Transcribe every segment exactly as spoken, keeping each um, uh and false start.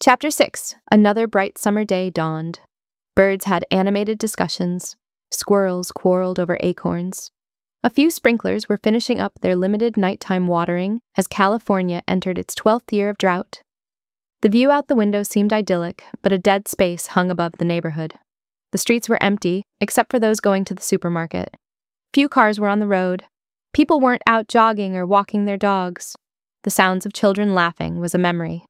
Chapter six. Another bright summer day dawned. Birds had animated discussions. Squirrels quarreled over acorns. A few sprinklers were finishing up their limited nighttime watering as California entered its twelfth year of drought. The view out the window seemed idyllic, but a dead space hung above the neighborhood. The streets were empty, except for those going to the supermarket. Few cars were on the road. People weren't out jogging or walking their dogs. The sounds of children laughing was a memory.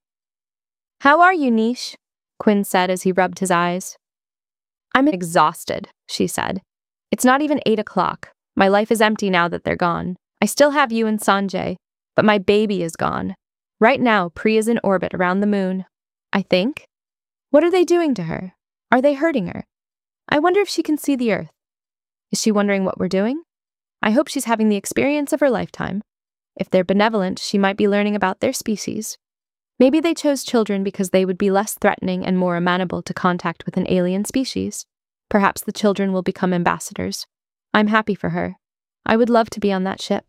"How are you, Nish?" Quinn said as he rubbed his eyes. "I'm exhausted," she said. "It's not even eight o'clock. My life is empty now that they're gone. I still have you and Sanjay, but my baby is gone. Right now, Priya's in orbit around the moon. I think. What are they doing to her? Are they hurting her? I wonder if she can see the Earth. Is she wondering what we're doing? I hope she's having the experience of her lifetime. If they're benevolent, she might be learning about their species. Maybe they chose children because they would be less threatening and more amenable to contact with an alien species. Perhaps the children will become ambassadors. I'm happy for her. I would love to be on that ship."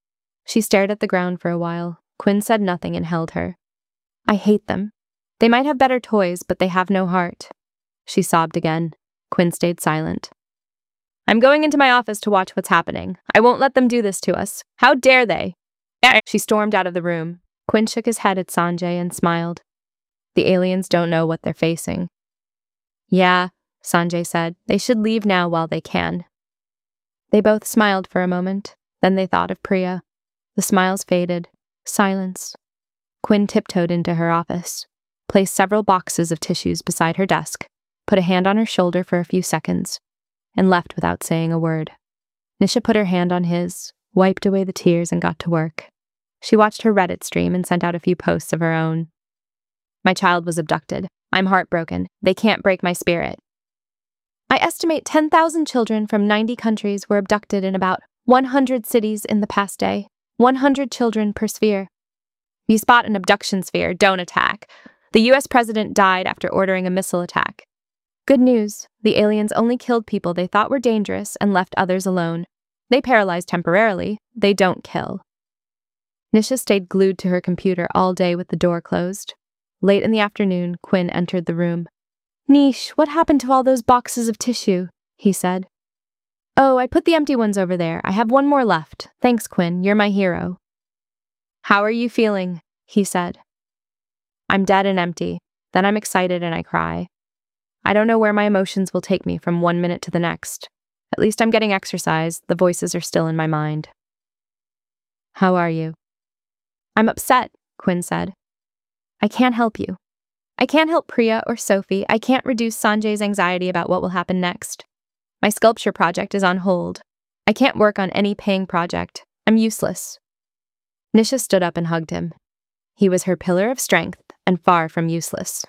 She stared at the ground for a while. Quinn said nothing and held her. "I hate them. They might have better toys, but they have no heart." She sobbed again. Quinn stayed silent. "I'm going into my office to watch what's happening. I won't let them do this to us. How dare they?" She stormed out of the room. Quinn shook his head at Sanjay and smiled. "The aliens don't know what they're facing." "Yeah," Sanjay said. "They should leave now while they can." They both smiled for a moment. Then they thought of Priya. The smiles faded. Silence. Quinn tiptoed into her office, placed several boxes of tissues beside her desk, put a hand on her shoulder for a few seconds, and left without saying a word. Nisha put her hand on his, wiped away the tears, and got to work. She watched her Reddit stream and sent out a few posts of her own. "My child was abducted. I'm heartbroken. They can't break my spirit. I estimate ten thousand children from ninety countries were abducted in about one hundred cities in the past day. one hundred children per sphere. You spot an abduction sphere, don't attack. The U S president died after ordering a missile attack. Good news, the aliens only killed people they thought were dangerous and left others alone. They paralyze temporarily, they don't kill." Nisha stayed glued to her computer all day with the door closed. Late in the afternoon, Quinn entered the room. "Nish, what happened to all those boxes of tissue?" he said. "Oh, I put the empty ones over there. I have one more left. Thanks, Quinn. You're my hero." "How are you feeling?" he said. "I'm dead and empty. Then I'm excited and I cry. I don't know where my emotions will take me from one minute to the next. At least I'm getting exercise. The voices are still in my mind." "How are you?" "I'm upset," Quinn said. "I can't help you. I can't help Priya or Sophie. I can't reduce Sanjay's anxiety about what will happen next. My sculpture project is on hold. I can't work on any paying project. I'm useless." Nisha stood up and hugged him. He was her pillar of strength and far from useless.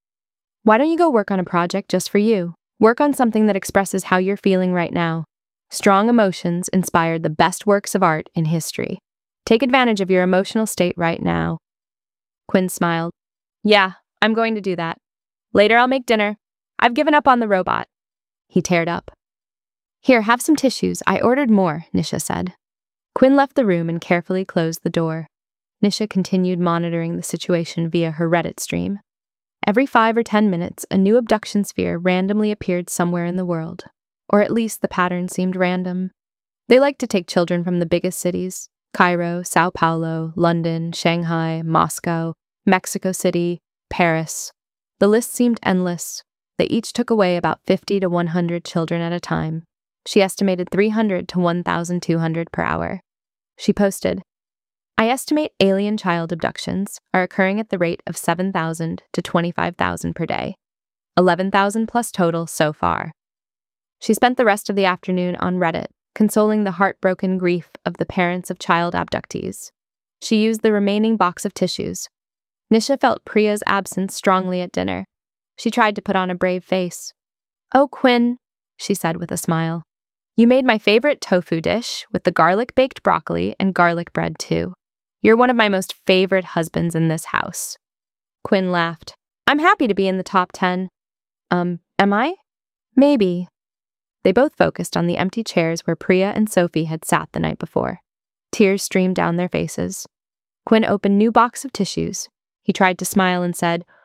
"Why don't you go work on a project just for you? Work on something that expresses how you're feeling right now. Strong emotions inspired the best works of art in history. Take advantage of your emotional state right now." Quinn smiled. "Yeah, I'm going to do that. Later I'll make dinner. I've given up on the robot." He teared up. "Here, have some tissues. I ordered more," Nisha said. Quinn left the room and carefully closed the door. Nisha continued monitoring the situation via her Reddit stream. Every five or ten minutes, a new abduction sphere randomly appeared somewhere in the world. Or at least the pattern seemed random. They liked to take children from the biggest cities: Cairo, Sao Paulo, London, Shanghai, Moscow, Mexico City, Paris. The list seemed endless. They each took away about fifty to one hundred children at a time. She estimated three hundred to one thousand two hundred per hour. She posted, "I estimate alien child abductions are occurring at the rate of seven thousand to twenty-five thousand per day. eleven thousand plus total so far." She spent the rest of the afternoon on Reddit, consoling the heartbroken grief of the parents of child abductees. She used the remaining box of tissues. Nisha felt Priya's absence strongly at dinner. She tried to put on a brave face. "Oh, Quinn," she said with a smile. "You made my favorite tofu dish with the garlic-baked broccoli and garlic bread, too. You're one of my most favorite husbands in this house." Quinn laughed. "I'm happy to be in the top ten. Um, am I? Maybe." They both focused on the empty chairs where Priya and Sophie had sat the night before. Tears streamed down their faces. Quinn opened new box of tissues. He tried to smile and said,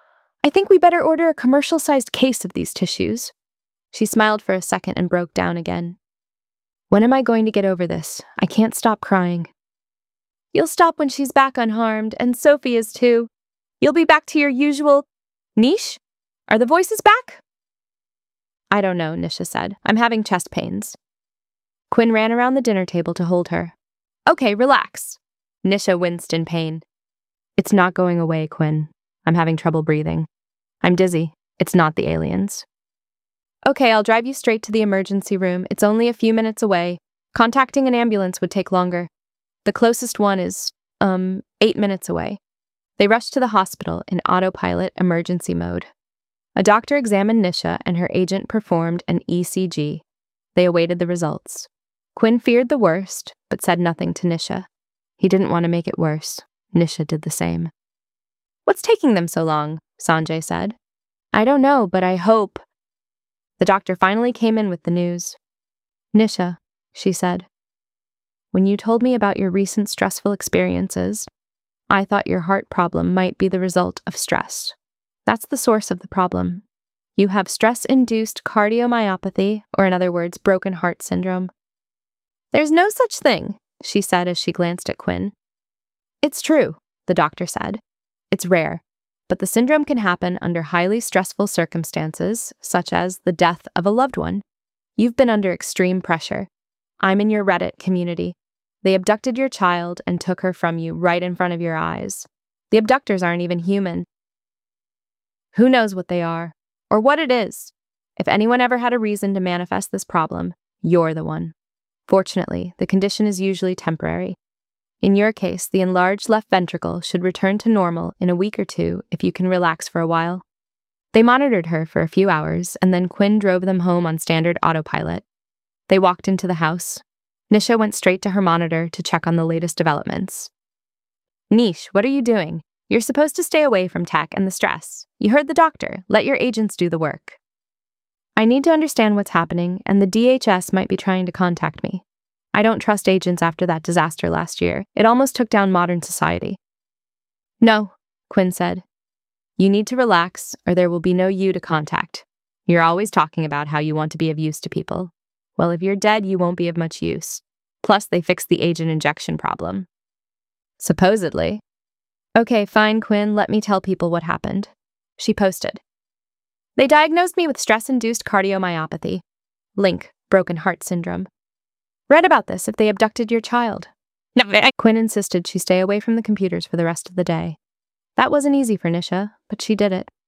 I think we better order a commercial-sized case of these tissues. She smiled for a second and broke down again. When am I going to get over this? I can't stop crying. You'll stop when she's back unharmed, and Sophie is too. You'll be back to your usual... Niche? Are the voices back? I don't know, Nisha said. I'm having chest pains. Quinn ran around the dinner table to hold her. Okay, relax. Nisha winced in pain. It's not going away, Quinn. I'm having trouble breathing. I'm dizzy. It's not the aliens. Okay, I'll drive you straight to the emergency room. It's only a few minutes away. Contacting an ambulance would take longer. The closest one is, um, eight minutes away. They rushed to the hospital in autopilot emergency mode. A doctor examined Nisha and her agent performed an E C G. They awaited the results. Quinn feared the worst, but said nothing to Nisha. He didn't want to make it worse. Nisha did the same. What's taking them so long? Sanjay said. I don't know, but I hope. The doctor finally came in with the news. Nisha, she said, when you told me about your recent stressful experiences, I thought your heart problem might be the result of stress. That's the source of the problem. You have stress-induced cardiomyopathy, or in other words, broken heart syndrome. There's no such thing, she said as she glanced at Quinn. It's true, the doctor said. It's rare, but the syndrome can happen under highly stressful circumstances, such as the death of a loved one. You've been under extreme pressure. I'm in your Reddit community. They abducted your child and took her from you right in front of your eyes. The abductors aren't even human. Who knows what they are, or what it is? If anyone ever had a reason to manifest this problem, you're the one. Fortunately, the condition is usually temporary. In your case, the enlarged left ventricle should return to normal in a week or two if you can relax for a while. They monitored her for a few hours, and then Quinn drove them home on standard autopilot. They walked into the house. Nisha went straight to her monitor to check on the latest developments. Nish, what are you doing? You're supposed to stay away from tech and the stress. You heard the doctor. Let your agents do the work. I need to understand what's happening, and the D H S might be trying to contact me. I don't trust agents after that disaster last year. It almost took down modern society. No, Quinn said. You need to relax, or there will be no you to contact. You're always talking about how you want to be of use to people. Well, if you're dead, you won't be of much use. Plus, they fixed the agent injection problem. Supposedly. Okay, fine, Quinn, let me tell people what happened. She posted. They diagnosed me with stress-induced cardiomyopathy. Link, broken heart syndrome. Read about this if they abducted your child. No, I- Quinn insisted she stay away from the computers for the rest of the day. That wasn't easy for Nisha, but she did it.